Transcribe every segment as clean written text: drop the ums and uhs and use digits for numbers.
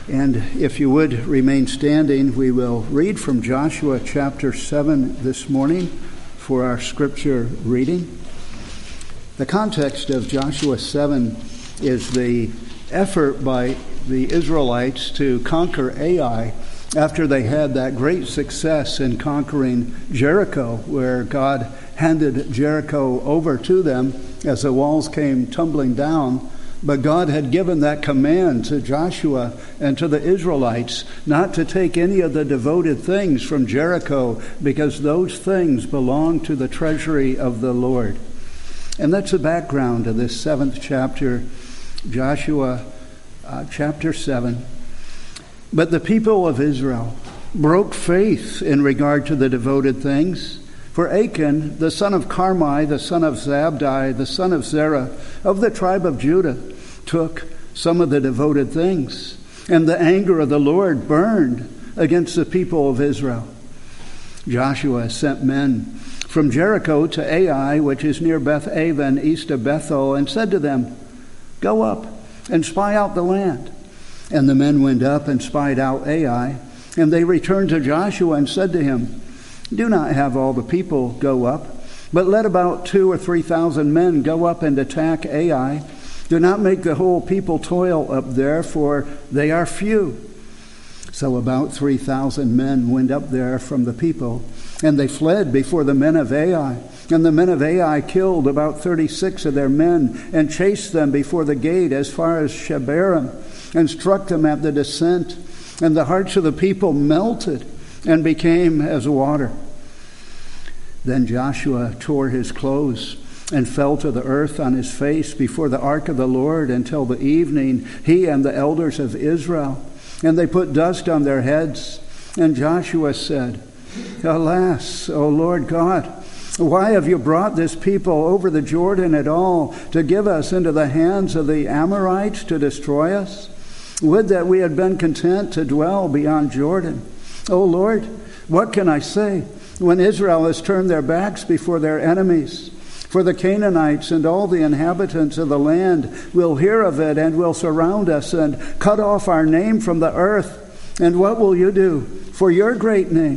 And if you would remain standing, we will read from Joshua chapter 7 this morning for our scripture reading. The context of Joshua 7 is the effort by the Israelites to conquer Ai after they had that great success in conquering Jericho, where God handed Jericho over to them as the walls came tumbling down. But God had given that command to Joshua and to the Israelites not to take any of the devoted things from Jericho, because those things belong to the treasury of the Lord. And that's the background of this 7th chapter, Joshua chapter 7. But the people of Israel broke faith in regard to the devoted things. For Achan, the son of Carmi, the son of Zabdi, the son of Zerah, of the tribe of Judah, took some of the devoted things, and the anger of the Lord burned against the people of Israel. Joshua sent men from Jericho to Ai, which is near Beth-aven, east of Bethel, and said to them, "Go up and spy out the land." And the men went up and spied out Ai, and they returned to Joshua and said to him, "Do not have all the people go up, but let about 2,000 or 3,000 men go up and attack Ai. Do not make the whole people toil up there, for they are few." So about 3,000 men went up there from the people, and they fled before the men of Ai. And the men of Ai killed about 36 of their men, and chased them before the gate as far as Shebarim, and struck them at the descent. And the hearts of the people melted and became as water. Then Joshua tore his clothes and fell to the earth on his face before the ark of the Lord until the evening, he and the elders of Israel. And they put dust on their heads. And Joshua said, "Alas, O Lord God, why have you brought this people over the Jordan at all, to give us into the hands of the Amorites to destroy us? Would that we had been content to dwell beyond Jordan. O Lord, what can I say when Israel has turned their backs before their enemies? For the Canaanites and all the inhabitants of the land will hear of it and will surround us and cut off our name from the earth. And what will you do for your great name?"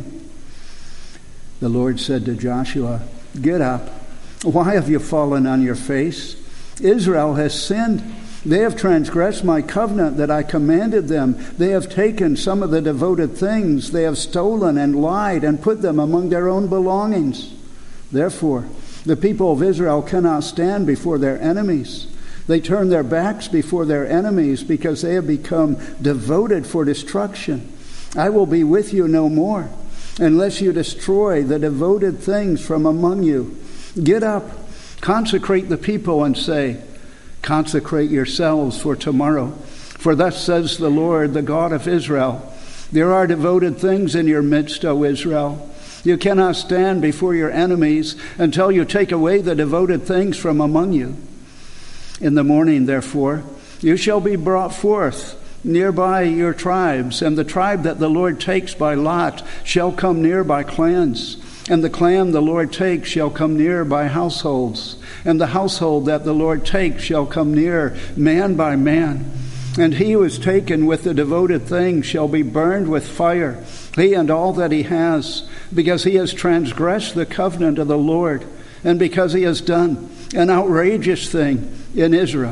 The Lord said to Joshua, "Get up. Why have you fallen on your face? Israel has sinned. They have transgressed my covenant that I commanded them. They have taken some of the devoted things. They have stolen and lied and put them among their own belongings. Therefore, the people of Israel cannot stand before their enemies. They turn their backs before their enemies because they have become devoted for destruction. I will be with you no more unless you destroy the devoted things from among you. Get up, consecrate the people, and say, 'Consecrate yourselves for tomorrow. For thus says the Lord, the God of Israel, there are devoted things in your midst, O Israel. You cannot stand before your enemies until you take away the devoted things from among you. In the morning, therefore, you shall be brought forth nearby your tribes, and the tribe that the Lord takes by lot shall come near by clans, and the clan the Lord takes shall come near by households, and the household that the Lord takes shall come near man by man. And he who is taken with the devoted things shall be burned with fire, he and all that he has, because he has transgressed the covenant of the Lord, and because he has done an outrageous thing in Israel."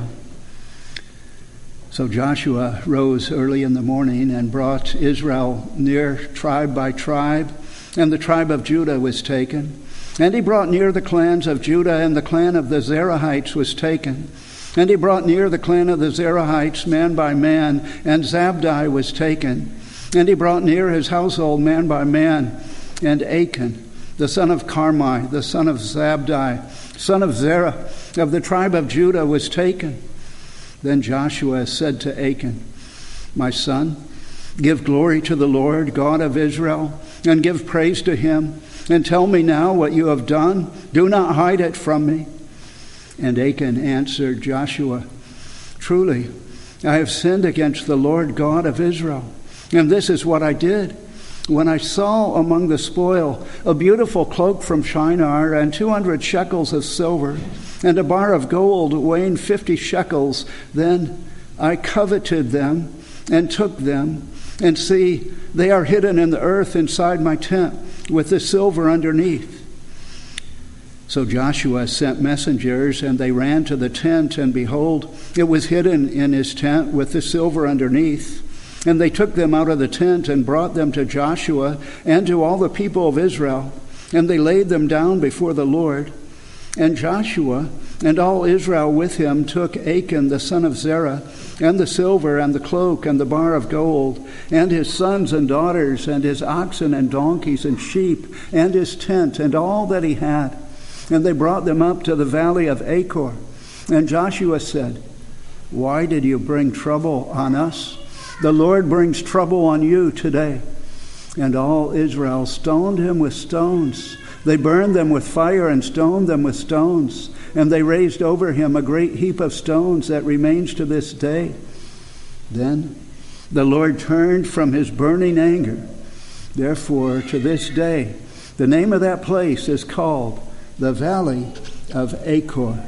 So Joshua rose early in the morning and brought Israel near tribe by tribe, and the tribe of Judah was taken. And he brought near the clans of Judah, and the clan of the Zerahites was taken. And he brought near the clan of the Zerahites man by man, and Zabdi was taken. And he brought near his household man by man, and Achan, the son of Carmi, the son of Zabdi, son of Zerah, of the tribe of Judah, was taken. Then Joshua said to Achan, "My son, give glory to the Lord, God of Israel, and give praise to him, and tell me now what you have done. Do not hide it from me." And Achan answered Joshua, "Truly, I have sinned against the Lord God of Israel, and this is what I did. When I saw among the spoil a beautiful cloak from Shinar, and 200 shekels of silver, and a bar of gold weighing 50 shekels, then I coveted them, and took them. And see, they are hidden in the earth inside my tent, with the silver underneath. So Joshua sent messengers, and they ran to the tent, and behold, it was hidden in his tent with the silver underneath. And they took them out of the tent and brought them to Joshua and to all the people of Israel, and they laid them down before the Lord. And Joshua and all Israel with him took Achan the son of Zerah, and the silver, and the cloak, and the bar of gold, and his sons and daughters, and his oxen and donkeys and sheep, and his tent, and all that he had. And they brought them up to the valley of Achor. And Joshua said, "Why did you bring trouble on us? The Lord brings trouble on you today." And all Israel stoned him with stones. They burned them with fire and stoned them with stones. And they raised over him a great heap of stones that remains to this day. Then the Lord turned from his burning anger. Therefore, to this day, the name of that place is called the Valley of Achor.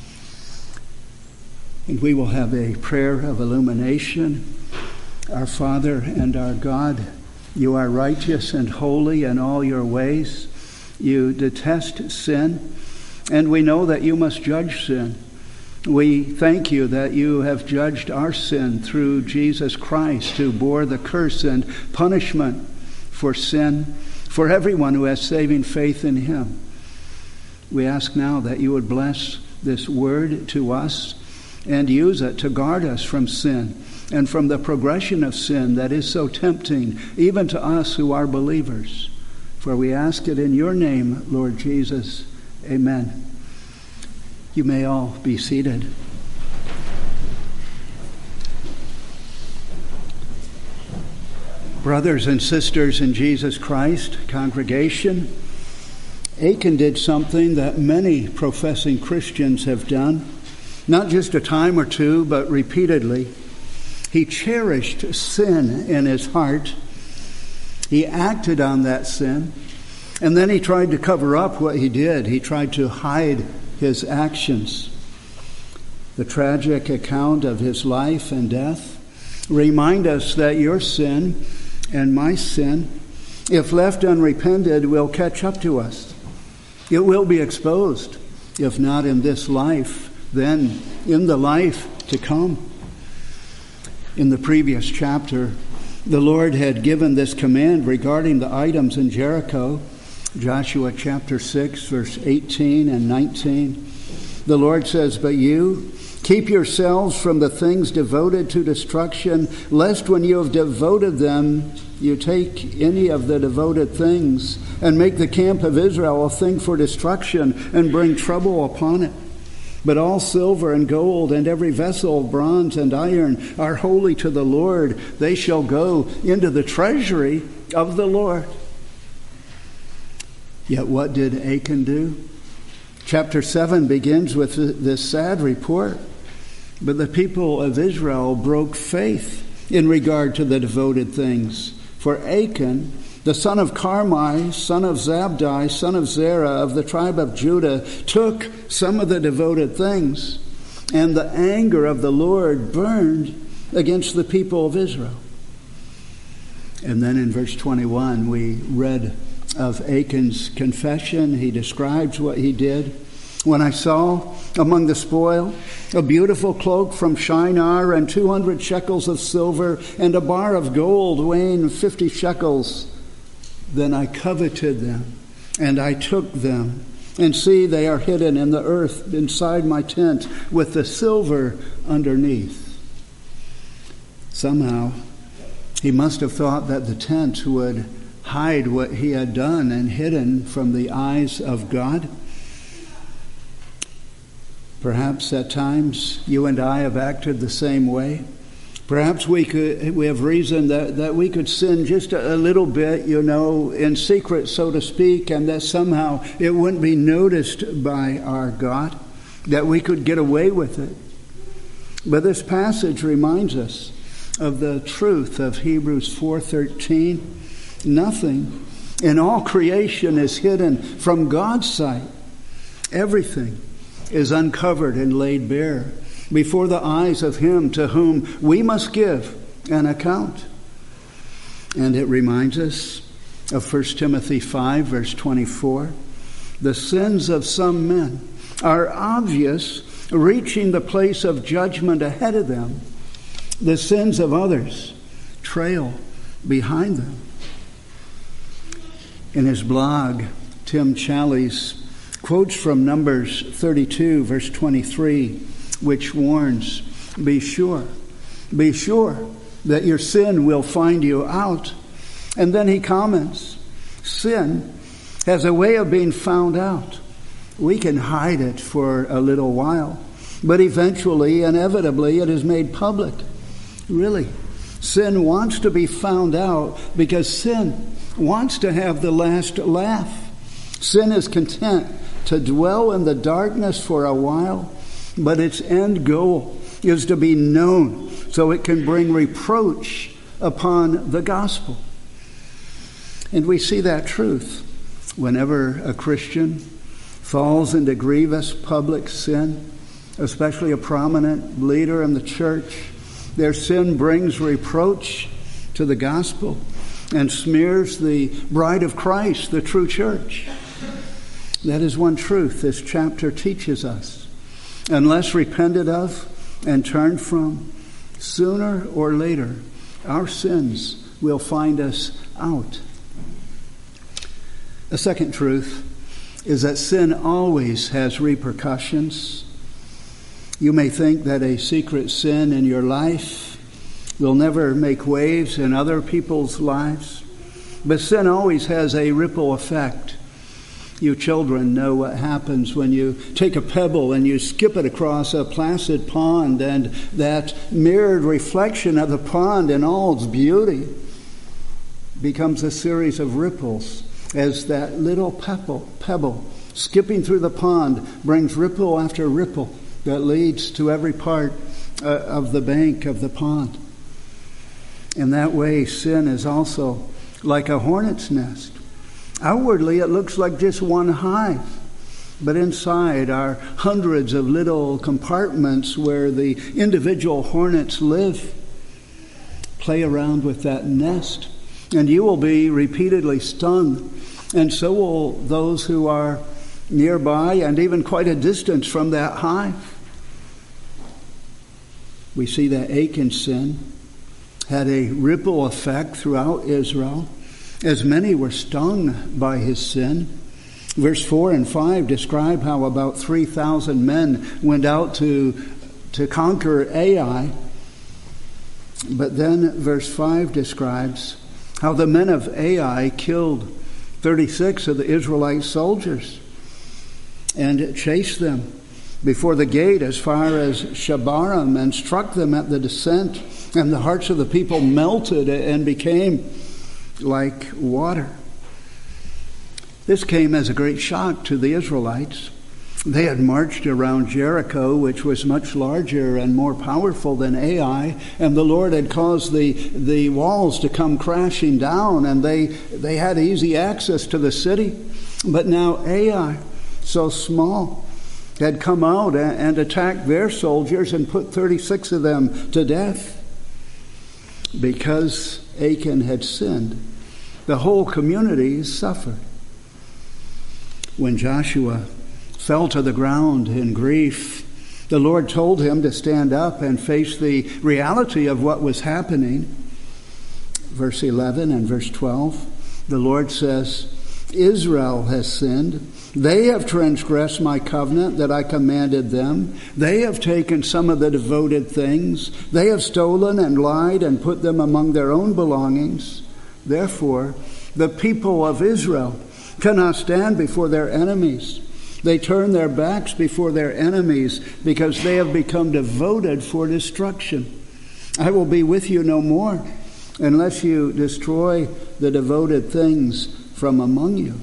And we will have a prayer of illumination. Our Father and our God, you are righteous and holy in all your ways. You detest sin, and we know that you must judge sin. We thank you that you have judged our sin through Jesus Christ, who bore the curse and punishment for sin for everyone who has saving faith in him. We ask now that you would bless this word to us and use it to guard us from sin and from the progression of sin that is so tempting, even to us who are believers. For we ask it in your name, Lord Jesus. Amen. You may all be seated. Brothers and sisters in Jesus Christ, congregation, Achan did something that many professing Christians have done, not just a time or two, but repeatedly. He cherished sin in his heart. He acted on that sin, and then he tried to cover up what he did. He tried to hide his actions. The tragic account of his life and death remind us that your sin and my sin, if left unrepented, will catch up to us. It will be exposed, if not in this life, then in the life to come. In the previous chapter, the Lord had given this command regarding the items in Jericho, Joshua chapter 6, verse 18 and 19. The Lord says, "But you, keep yourselves from the things devoted to destruction, lest when you have devoted them, you take any of the devoted things and make the camp of Israel a thing for destruction and bring trouble upon it. But all silver and gold and every vessel of bronze and iron are holy to the Lord. They shall go into the treasury of the Lord." Yet what did Achan do? Chapter 7 begins with this sad report. But the people of Israel broke faith in regard to the devoted things. For Achan, the son of Carmi, son of Zabdi, son of Zerah of the tribe of Judah, took some of the devoted things, and the anger of the Lord burned against the people of Israel. And then in verse 21, we read of Achan's confession. He describes what he did. "When I saw among the spoil a beautiful cloak from Shinar and 200 shekels of silver and a bar of gold weighing 50 shekels, then I coveted them and I took them. And see, they are hidden in the earth inside my tent with the silver underneath." Somehow, he must have thought that the tent would hide what he had done and hidden from the eyes of God. Perhaps at times you and I have acted the same way. Perhaps we have reason that we could sin just a little bit, in secret, so to speak, and that somehow it wouldn't be noticed by our God, that we could get away with it. But this passage reminds us of the truth of Hebrews 4:13. Nothing in all creation is hidden from God's sight. Everything is uncovered and laid bare before the eyes of him to whom we must give an account. And it reminds us of 1 Timothy 5, verse 24. The sins of some men are obvious, reaching the place of judgment ahead of them. The sins of others trail behind them. In his blog, Tim Challies quotes from Numbers 32, verse 23, which warns, be sure that your sin will find you out. And then he comments, sin has a way of being found out. We can hide it for a little while, but eventually, inevitably, it is made public. Really, sin wants to be found out because sin wants to have the last laugh. Sin is content to dwell in the darkness for a while, but its end goal is to be known so it can bring reproach upon the gospel. And we see that truth whenever a Christian falls into grievous public sin, especially a prominent leader in the church. Their sin brings reproach to the gospel and smears the bride of Christ, the true church. That is one truth this chapter teaches us. Unless repented of and turned from, sooner or later, our sins will find us out. A second truth is that sin always has repercussions. You may think that a secret sin in your life will never make waves in other people's lives, but sin always has a ripple effect. You children know what happens when you take a pebble and you skip it across a placid pond, and that mirrored reflection of the pond in all its beauty becomes a series of ripples as that little pebble skipping through the pond brings ripple after ripple that leads to every part of the bank of the pond. In that way, sin is also like a hornet's nest. Outwardly, it looks like just one hive, but inside are hundreds of little compartments where the individual hornets live. Play around with that nest, and you will be repeatedly stung, and so will those who are nearby and even quite a distance from that hive. We see that Achan's sin had a ripple effect throughout Israel, as many were stung by his sin. Verse 4 and 5 describe how about 3,000 men went out to conquer Ai. But then verse 5 describes how the men of Ai killed 36 of the Israelite soldiers and chased them before the gate as far as Shebarim and struck them at the descent, and the hearts of the people melted and became like water. This came as a great shock to the Israelites. They had marched around Jericho, which was much larger and more powerful than Ai, and the Lord had caused the walls to come crashing down, and they had easy access to the city. But now Ai, so small, had come out and attacked their soldiers and put 36 of them to death. Because Achan had sinned, the whole community suffered. When Joshua fell to the ground in grief, the Lord told him to stand up and face the reality of what was happening. Verse 11 and verse 12, the Lord says, Israel has sinned. They have transgressed my covenant that I commanded them. They have taken some of the devoted things. They have stolen and lied and put them among their own belongings. Therefore, the people of Israel cannot stand before their enemies. They turn their backs before their enemies because they have become devoted for destruction. I will be with you no more unless you destroy the devoted things from among you.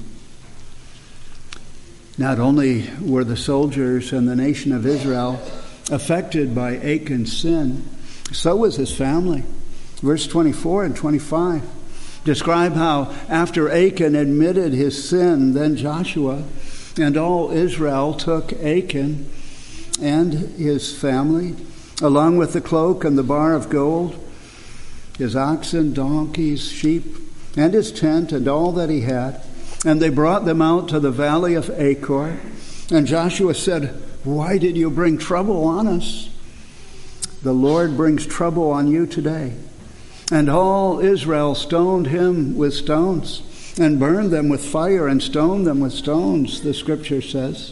Not only were the soldiers and the nation of Israel affected by Achan's sin, so was his family. Verse 24 and 25 describe how after Achan admitted his sin, then Joshua and all Israel took Achan and his family, along with the cloak and the bar of gold, his oxen, donkeys, sheep, and his tent, and all that he had. And they brought them out to the valley of Achor. And Joshua said, "Why did you bring trouble on us?" "The Lord brings trouble on you today." And all Israel stoned him with stones, and burned them with fire, and stoned them with stones, the scripture says.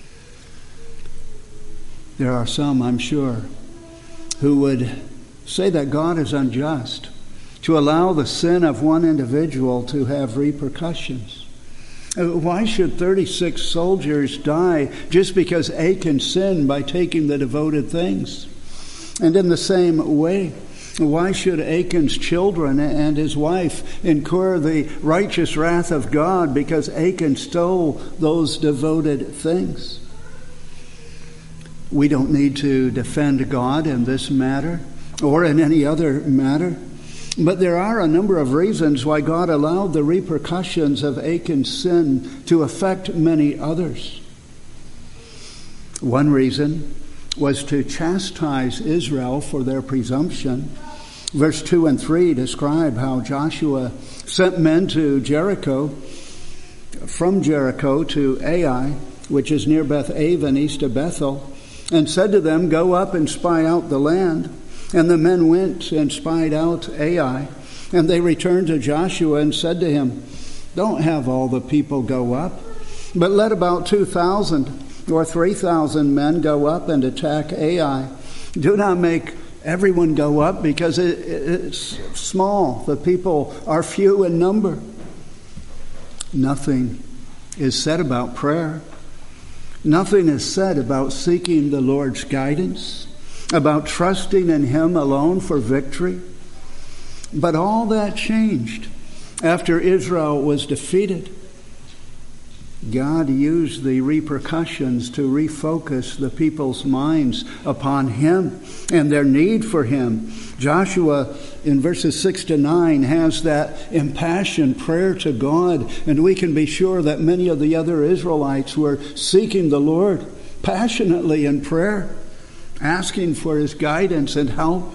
There are some, I'm sure, who would say that God is unjust to allow the sin of one individual to have repercussions. Why should 36 soldiers die just because Achan sinned by taking the devoted things? And in the same way, why should Achan's children and his wife incur the righteous wrath of God because Achan stole those devoted things? We don't need to defend God in this matter or in any other matter. But there are a number of reasons why God allowed the repercussions of Achan's sin to affect many others. One reason was to chastise Israel for their presumption. Verse 2 and 3 describe how Joshua sent men to Jericho, from Jericho to Ai, which is near Beth Aven, east of Bethel, and said to them, "Go up and spy out the land." And the men went and spied out Ai. And they returned to Joshua and said to him, "Don't have all the people go up, but let about 2,000 or 3,000 men go up and attack Ai. Do not make everyone go up because it's small. The people are few in number." Nothing is said about prayer. Nothing is said about seeking the Lord's guidance, about trusting in Him alone for victory. But all that changed after Israel was defeated. God used the repercussions to refocus the people's minds upon Him and their need for Him. Joshua, in verses 6 to 9, has that impassioned prayer to God, and we can be sure that many of the other Israelites were seeking the Lord passionately in prayer, asking for His guidance and help.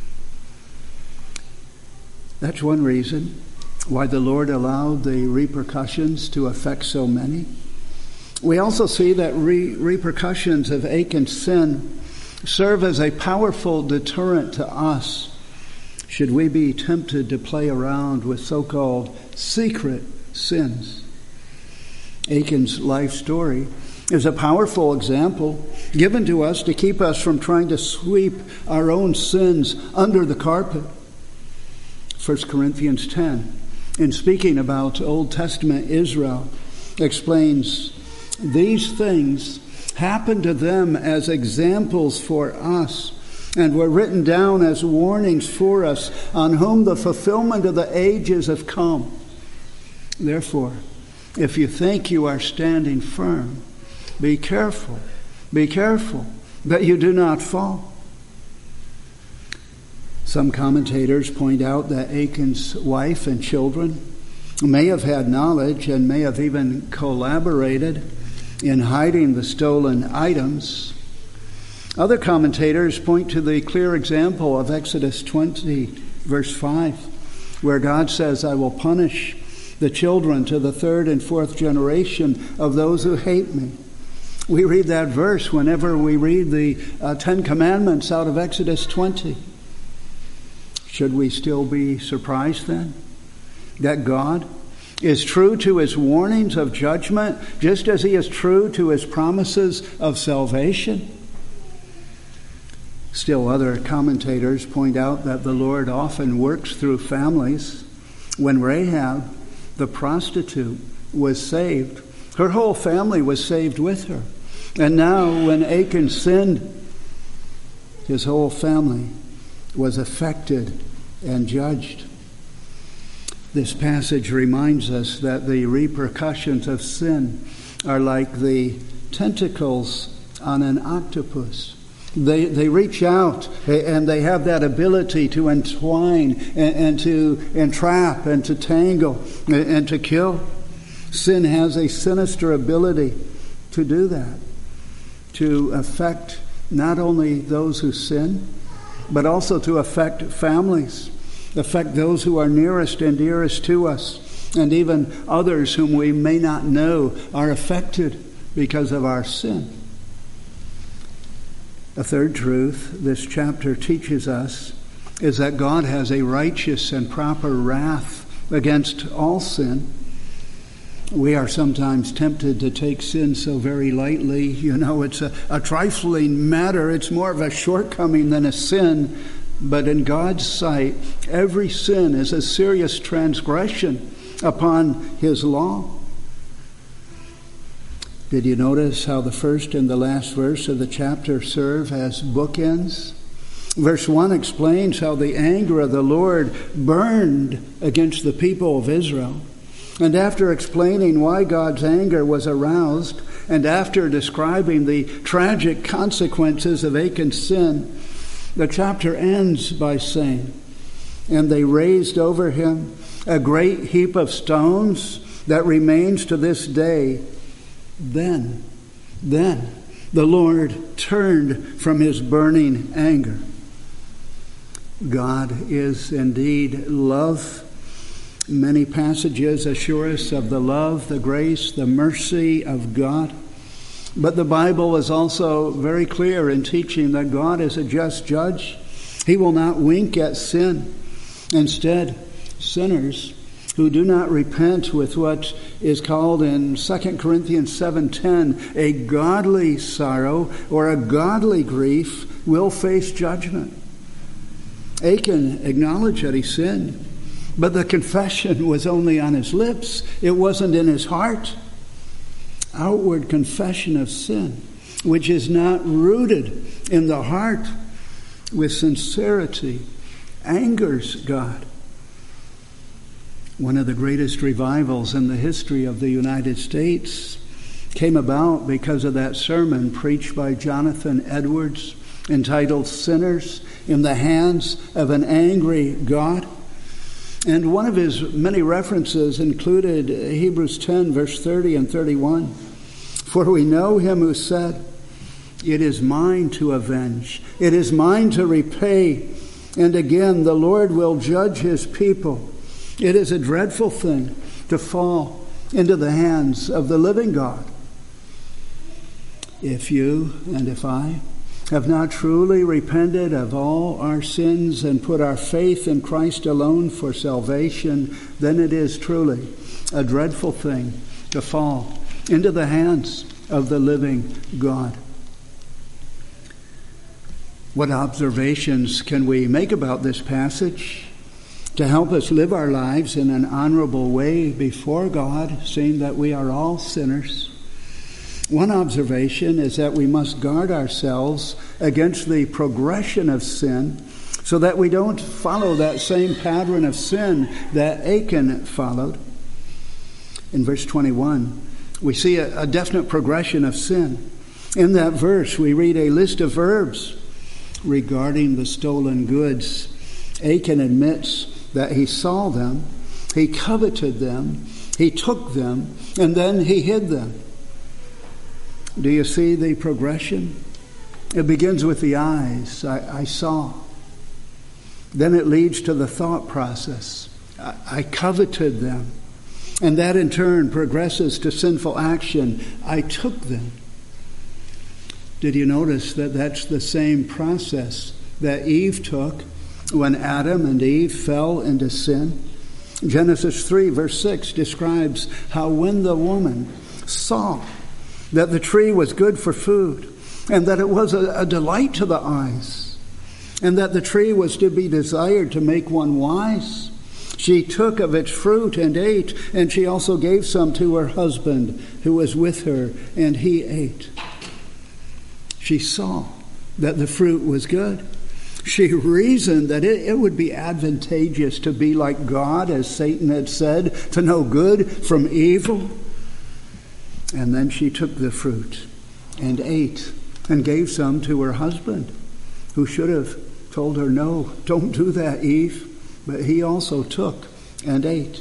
That's one reason why the Lord allowed the repercussions to affect so many. We also see that repercussions of Achan's sin serve as a powerful deterrent to us should we be tempted to play around with so-called secret sins. Achan's life story is a powerful example given to us to keep us from trying to sweep our own sins under the carpet. 1 Corinthians 10, in speaking about Old Testament Israel, explains these things happened to them as examples for us and were written down as warnings for us, on whom the fulfillment of the ages have come. Therefore, if you think you are standing firm, be careful that you do not fall. Some commentators point out that Achan's wife and children may have had knowledge and may have even collaborated in hiding the stolen items. Other commentators point to the clear example of Exodus 20, verse 5, where God says, "I will punish the children to the third and fourth generation of those who hate me." We read that verse whenever we read the 10 Commandments out of Exodus 20. Should we still be surprised then that God is true to His warnings of judgment just as He is true to His promises of salvation? Still, other commentators point out that the Lord often works through families. When Rahab, the prostitute, was saved, her whole family was saved with her. And now when Achan sinned, his whole family was affected and judged. This passage reminds us that the repercussions of sin are like the tentacles on an octopus. They reach out and they have that ability to entwine and to entrap and to tangle and to kill. Sin has a sinister ability to do that, to affect not only those who sin, but also to affect families. affect those who are nearest and dearest to us, and even others whom we may not know are affected because of our sin. A third truth this chapter teaches us is that God has a righteous and proper wrath against all sin. We are sometimes tempted to take sin so very lightly. It's a trifling matter. It's more of a shortcoming than a sin. But in God's sight, every sin is a serious transgression upon his law. Did you notice how the first and the last verse of the chapter serve as bookends? Verse 1 explains how the anger of the Lord burned against the people of Israel. And after explaining why God's anger was aroused, and after describing the tragic consequences of Achan's sin, the chapter ends by saying, "And they raised over him a great heap of stones that remains to this day. Then the Lord turned from his burning anger." God is indeed love. Many passages assure us of the love, the grace, the mercy of God. But the Bible is also very clear in teaching that God is a just judge. He will not wink at sin. Instead, sinners who do not repent with what is called in 2 Corinthians 7:10 a godly sorrow or a godly grief will face judgment. Achan acknowledged that he sinned, but the confession was only on his lips. It wasn't in his heart. Outward confession of sin, which is not rooted in the heart with sincerity, angers God. One of the greatest revivals in the history of the United States came about because of that sermon preached by Jonathan Edwards entitled "Sinners in the Hands of an Angry God." And one of his many references included Hebrews 10, verse 30 and 31. "For we know him who said, 'It is mine to avenge, it is mine to repay.' And again, 'The Lord will judge his people.' It is a dreadful thing to fall into the hands of the living God." If you and if I have not truly repented of all our sins and put our faith in Christ alone for salvation, then it is truly a dreadful thing to fall into the hands of the living God. What observations can we make about this passage to help us live our lives in an honorable way before God, seeing that we are all sinners? One observation is that we must guard ourselves against the progression of sin so that we don't follow that same pattern of sin that Achan followed. In verse 21, we see a definite progression of sin. In that verse, we read a list of verbs regarding the stolen goods. Achan admits that he saw them, he coveted them, he took them, and then he hid them. Do you see the progression? It begins with the eyes. I saw. Then it leads to the thought process. I coveted them. And that in turn progresses to sinful action. I took them. Did you notice that that's the same process that Eve took when Adam and Eve fell into sin? Genesis 3 verse 6 describes how when the woman saw that the tree was good for food, and that it was a delight to the eyes, and that the tree was to be desired to make one wise, she took of its fruit and ate, and she also gave some to her husband who was with her, and he ate. She saw that the fruit was good. She reasoned that it would be advantageous to be like God, as Satan had said, to know good from evil. And then she took the fruit and ate and gave some to her husband, who should have told her, "No, don't do that, Eve." But he also took and ate.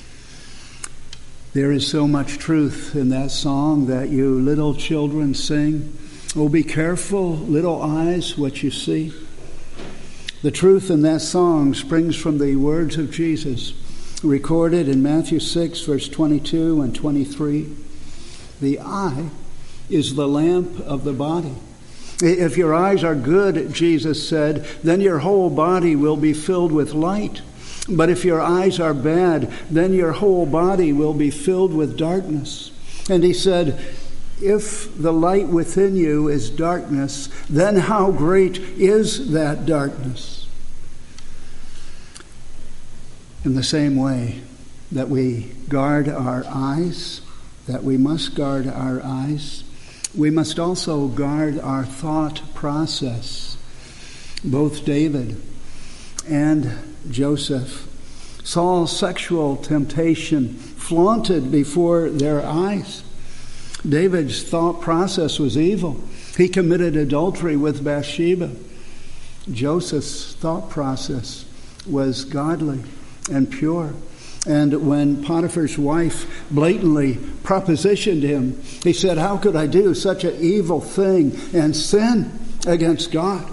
There is so much truth in that song that you little children sing. Oh, be careful, little eyes, what you see. The truth in that song springs from the words of Jesus, recorded in Matthew 6, verse 22 and 23. The eye is the lamp of the body. If your eyes are good, Jesus said, then your whole body will be filled with light. But if your eyes are bad, then your whole body will be filled with darkness. And he said, if the light within you is darkness, then how great is that darkness? In the same way that we guard our eyes, that we must guard our eyes, we must also guard our thought process. Both David and Joseph saw sexual temptation flaunted before their eyes. David's thought process was evil. He committed adultery with Bathsheba. Joseph's thought process was godly and pure. And when Potiphar's wife blatantly propositioned him, he said, how could I do such an evil thing and sin against God?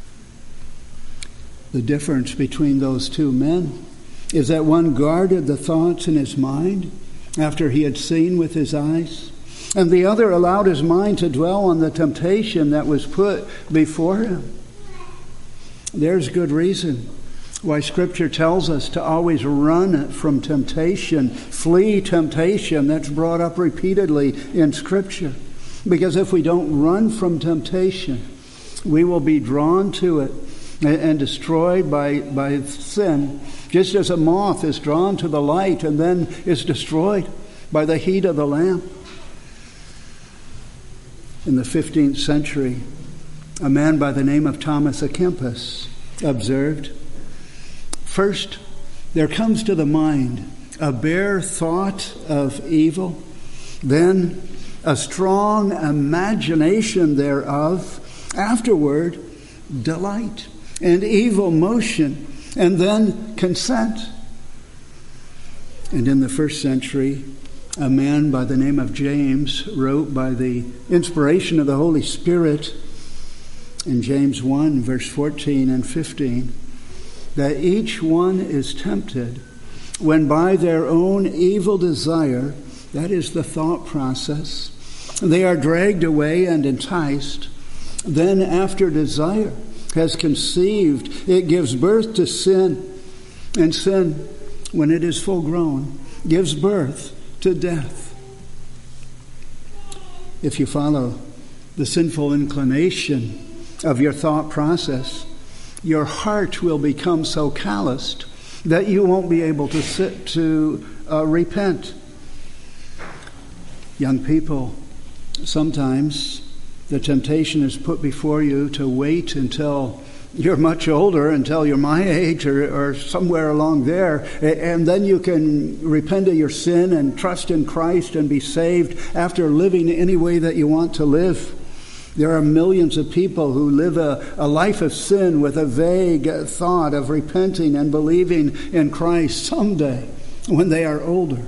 The difference between those two men is that one guarded the thoughts in his mind after he had seen with his eyes, and the other allowed his mind to dwell on the temptation that was put before him. There's good reason why Scripture tells us to always run from temptation, flee temptation. That's brought up repeatedly in Scripture. Because if we don't run from temptation, we will be drawn to it and destroyed by sin, just as a moth is drawn to the light and then is destroyed by the heat of the lamp. In the 15th century, a man by the name of Thomas à Kempis observed, first, there comes to the mind a bare thought of evil, then a strong imagination thereof, afterward delight and evil motion, and then consent. And in the first century, a man by the name of James wrote by the inspiration of the Holy Spirit in James 1, verse 14 and 15, that each one is tempted when by their own evil desire, that is the thought process, they are dragged away and enticed. Then after desire has conceived, it gives birth to sin. And sin, when it is full grown, gives birth to death. If you follow the sinful inclination of your thought process, your heart will become so calloused that you won't be able to repent. Young people, sometimes the temptation is put before you to wait until you're much older, until you're my age or somewhere along there, and then you can repent of your sin and trust in Christ and be saved after living any way that you want to live. There are millions of people who live a life of sin with a vague thought of repenting and believing in Christ someday when they are older.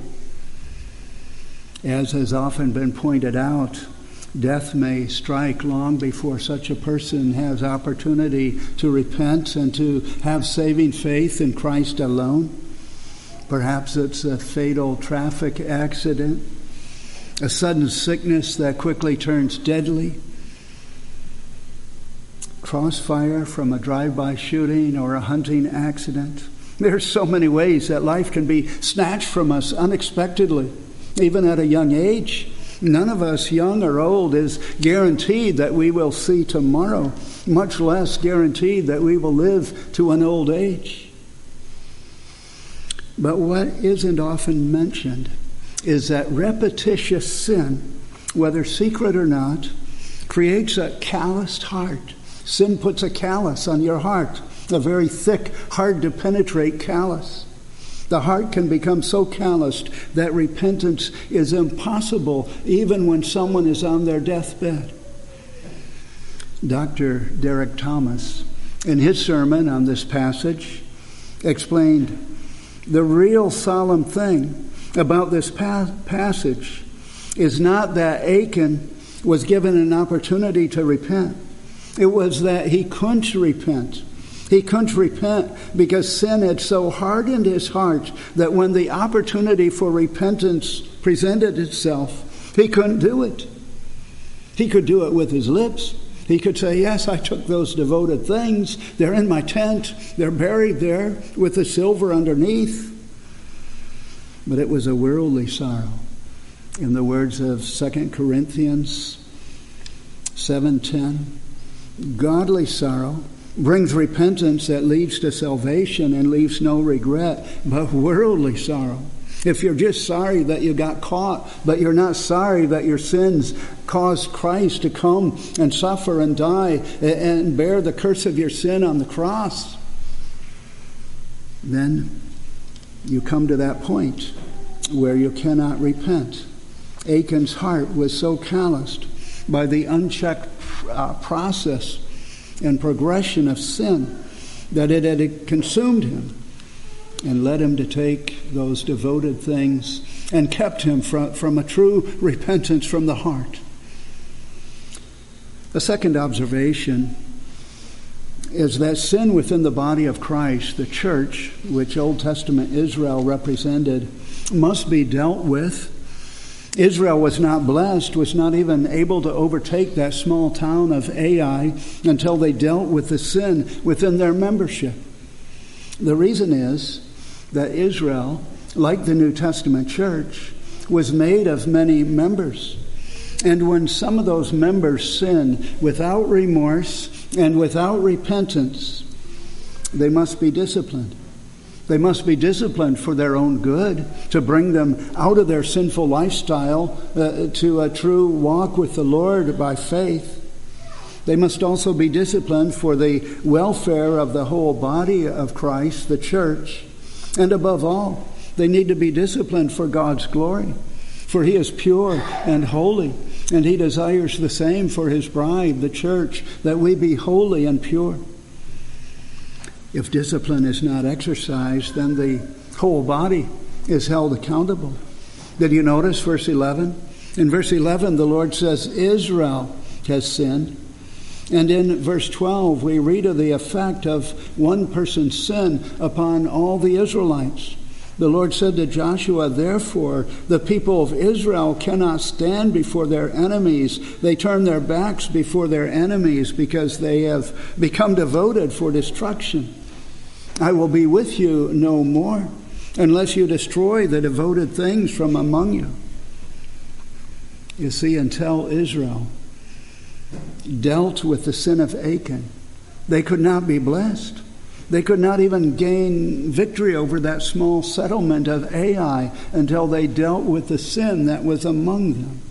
As has often been pointed out, death may strike long before such a person has opportunity to repent and to have saving faith in Christ alone. Perhaps it's a fatal traffic accident, a sudden sickness that quickly turns deadly, crossfire from a drive-by shooting or a hunting accident. There's so many ways that life can be snatched from us unexpectedly, even at a young age. None of us, young or old, is guaranteed that we will see tomorrow, much less guaranteed that we will live to an old age. But what isn't often mentioned is that repetitious sin, whether secret or not, creates a calloused heart. Sin puts a callus on your heart, a very thick, hard-to-penetrate callus. The heart can become so calloused that repentance is impossible even when someone is on their deathbed. Dr. Derek Thomas, in his sermon on this passage, explained the real solemn thing about this passage is not that Achan was given an opportunity to repent. It was that he couldn't repent. He couldn't repent because sin had so hardened his heart that when the opportunity for repentance presented itself, he couldn't do it. He could do it with his lips. He could say, yes, I took those devoted things. They're in my tent. They're buried there with the silver underneath. But it was a worldly sorrow. In the words of 2 Corinthians 7:10, godly sorrow brings repentance that leads to salvation and leaves no regret, but worldly sorrow, if you're just sorry that you got caught, but you're not sorry that your sins caused Christ to come and suffer and die and bear the curse of your sin on the cross, then you come to that point where you cannot repent. Achan's heart was so calloused by the unchecked process and progression of sin that it had consumed him and led him to take those devoted things and kept him from a true repentance from the heart. The second observation is that sin within the body of Christ, the church, which Old Testament Israel represented, must be dealt with. Israel was not blessed, was not even able to overtake that small town of Ai until they dealt with the sin within their membership. The reason is that Israel, like the New Testament church, was made of many members. And when some of those members sin without remorse and without repentance, they must be disciplined. They must be disciplined for their own good, to bring them out of their sinful lifestyle to a true walk with the Lord by faith. They must also be disciplined for the welfare of the whole body of Christ, the church. And above all, they need to be disciplined for God's glory. For he is pure and holy, and he desires the same for his bride, the church, that we be holy and pure. If discipline is not exercised, then the whole body is held accountable. Did you notice verse 11? In verse 11, the Lord says, Israel has sinned. And in verse 12, we read of the effect of one person's sin upon all the Israelites. The Lord said to Joshua, therefore, the people of Israel cannot stand before their enemies. They turn their backs before their enemies because they have become devoted for destruction. I will be with you no more unless you destroy the devoted things from among you. You see, until Israel dealt with the sin of Achan, they could not be blessed. They could not even gain victory over that small settlement of Ai until they dealt with the sin that was among them.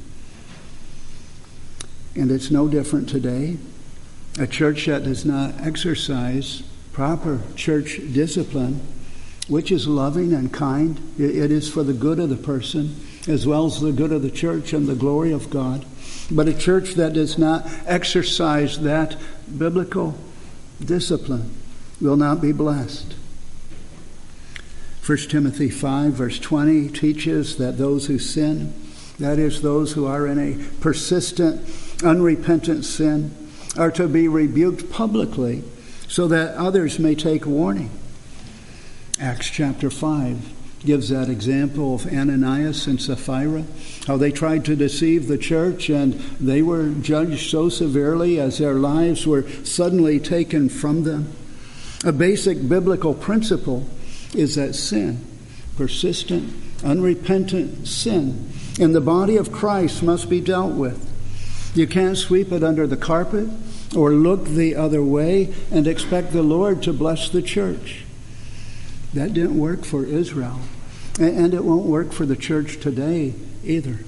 And it's no different today. A church that does not exercise proper church discipline, which is loving and kind, it is for the good of the person as well as the good of the church and the glory of God. But a church that does not exercise that biblical discipline will not be blessed. 1 Timothy 5 verse 20 teaches that those who sin, that is, those who are in a persistent, unrepentant sin, are to be rebuked publicly so that others may take warning. Acts chapter 5 gives that example of Ananias and Sapphira, how they tried to deceive the church and they were judged so severely as their lives were suddenly taken from them. A basic biblical principle is that sin, persistent, unrepentant sin, in the body of Christ must be dealt with. You can't sweep it under the carpet or look the other way and expect the Lord to bless the church. That didn't work for Israel, and it won't work for the church today either.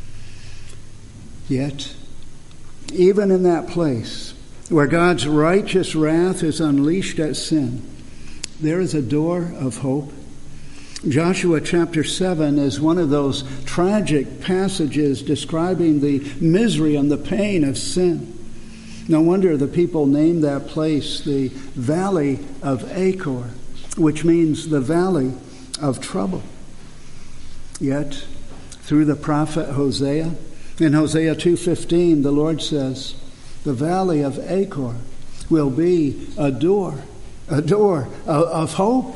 Yet, even in that place where God's righteous wrath is unleashed at sin, there is a door of hope. Joshua chapter 7 is one of those tragic passages describing the misery and the pain of sin. No wonder the people named that place the Valley of Achor, which means the valley of trouble. Yet, through the prophet Hosea, in Hosea 2:15, the Lord says, the Valley of Achor will be a door a door of hope.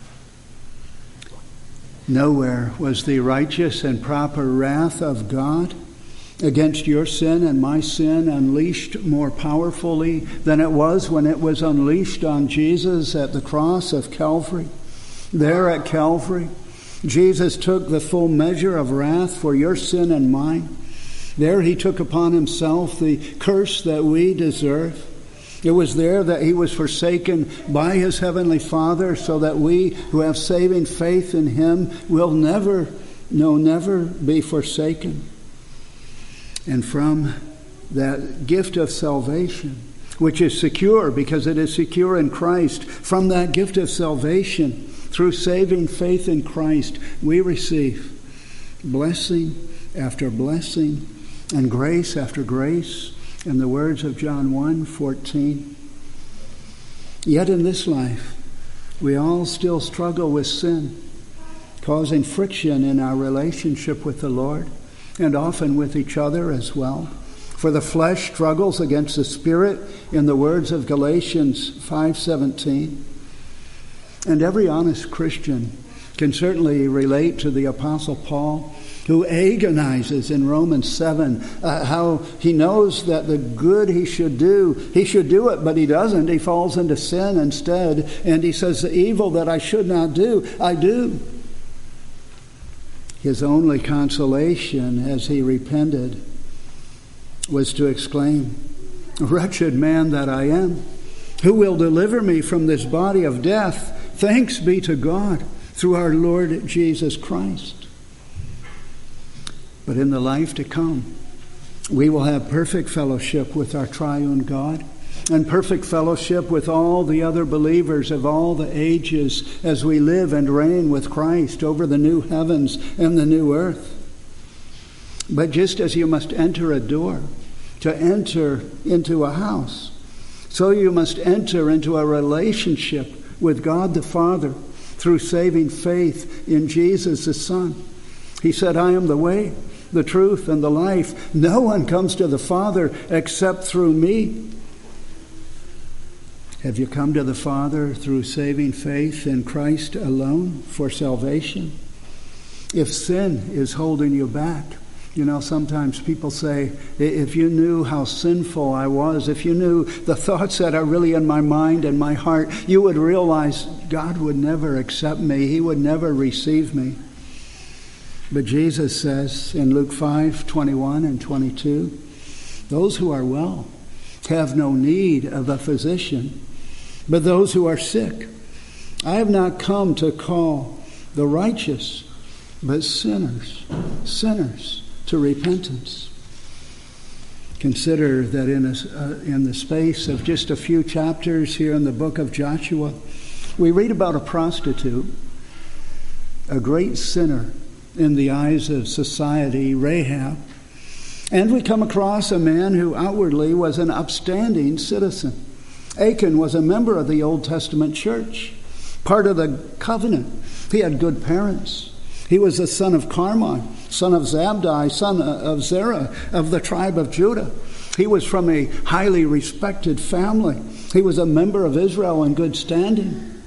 Nowhere was the righteous and proper wrath of God against your sin and my sin unleashed more powerfully than it was when it was unleashed on Jesus at the cross of Calvary. There at Calvary, Jesus took the full measure of wrath for your sin and mine. There he took upon himself the curse that we deserve. It was there that he was forsaken by his heavenly Father, so that we who have saving faith in him will never be forsaken. And from that gift of salvation, which is secure because it is secure in Christ, from that gift of salvation, through saving faith in Christ, we receive blessing after blessing and grace after grace. In the words of John 1:14, yet in this life, we all still struggle with sin, causing friction in our relationship with the Lord and often with each other as well. For the flesh struggles against the Spirit, in the words of Galatians 5:17. And every honest Christian can certainly relate to the Apostle Paul, who agonizes in Romans 7, how he knows that the good he should do it, but he doesn't. He falls into sin instead. And he says, the evil that I should not do, I do. His only consolation as he repented was to exclaim, wretched man that I am, who will deliver me from this body of death? Thanks be to God through our Lord Jesus Christ. But in the life to come, we will have perfect fellowship with our triune God and perfect fellowship with all the other believers of all the ages as we live and reign with Christ over the new heavens and the new earth. But just as you must enter a door to enter into a house, so you must enter into a relationship with God the Father through saving faith in Jesus the Son. He said, I am the way, the truth, and the life. No one comes to the Father except through me. Have you come to the Father through saving faith in Christ alone for salvation? If sin is holding you back, sometimes people say, if you knew how sinful I was, if you knew the thoughts that are really in my mind and my heart, you would realize God would never accept me. He would never receive me. But Jesus says in Luke 5:21 and 22, those who are well have no need of a physician, but those who are sick. I have not come to call the righteous, but sinners to repentance. Consider that in the space of just a few chapters here in the book of Joshua, we read about a prostitute, a great sinner in the eyes of society, Rahab. And we come across a man who outwardly was an upstanding citizen. Achan was a member of the Old Testament church, part of the covenant. He had good parents. He was the son of Carmi, son of Zabdi, son of Zerah, of the tribe of Judah. He was from a highly respected family. He was a member of Israel in good standing.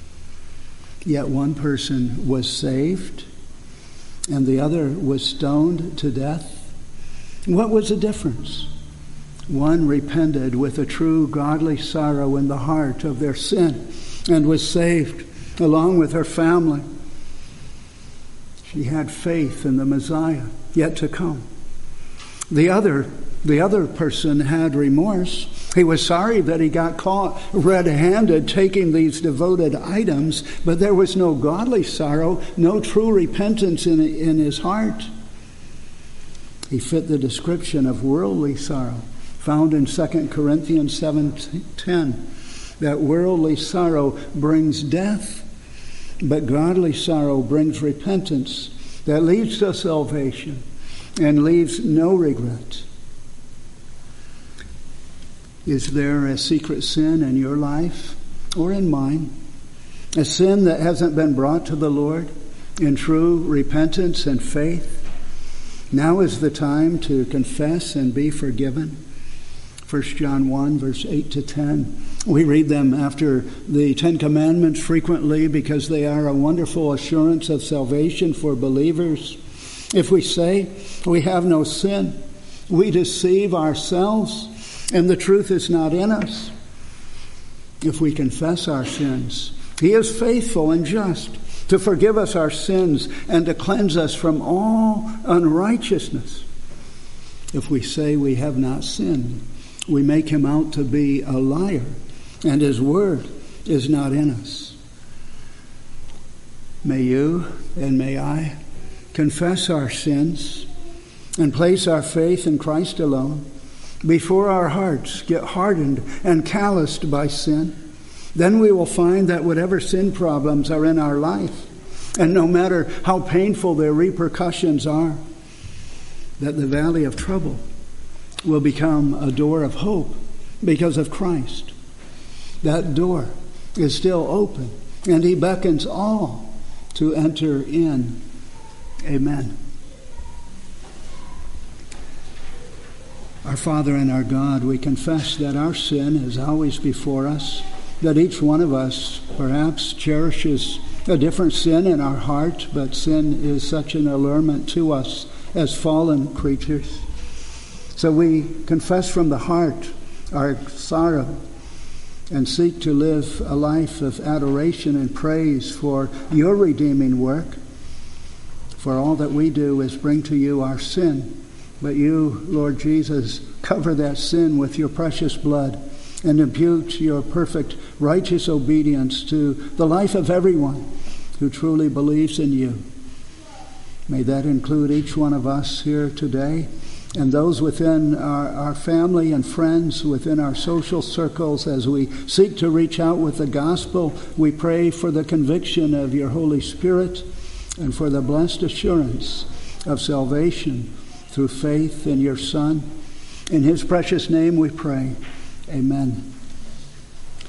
Yet one person was saved, and the other was stoned to death. What was the difference? One repented with a true godly sorrow in the heart of their sin and was saved along with her family. She had faith in the Messiah yet to come. The other person had remorse. He was sorry that he got caught red-handed taking these devoted items, but there was no godly sorrow, no true repentance in his heart. He fit the description of worldly sorrow found in 2 Corinthians 7:10, that worldly sorrow brings death, but godly sorrow brings repentance that leads to salvation and leaves no regret. Is there a secret sin in your life or in mine? A sin that hasn't been brought to the Lord in true repentance and faith? Now is the time to confess and be forgiven. 1 John 1, verse 8 to 10. We read them after the Ten Commandments frequently because they are a wonderful assurance of salvation for believers. If we say we have no sin, we deceive ourselves, and the truth is not in us. If we confess our sins, He is faithful and just to forgive us our sins and to cleanse us from all unrighteousness. If we say we have not sinned, we make Him out to be a liar, and His word is not in us. May you and may I confess our sins and place our faith in Christ alone before our hearts get hardened and calloused by sin. Then we will find that whatever sin problems are in our life, and no matter how painful their repercussions are, that the valley of trouble will become a door of hope because of Christ. That door is still open, and He beckons all to enter in. Amen. Our Father and our God, we confess that our sin is always before us, that each one of us perhaps cherishes a different sin in our heart, but sin is such an allurement to us as fallen creatures. So we confess from the heart our sorrow and seek to live a life of adoration and praise for Your redeeming work. For all that we do is bring to You our sin, but You, Lord Jesus, cover that sin with Your precious blood and impute Your perfect righteous obedience to the life of everyone who truly believes in You. May that include each one of us here today and those within our family and friends, within our social circles. As we seek to reach out with the gospel, we pray for the conviction of Your Holy Spirit and for the blessed assurance of salvation through faith in Your Son. In His precious name we pray. Amen.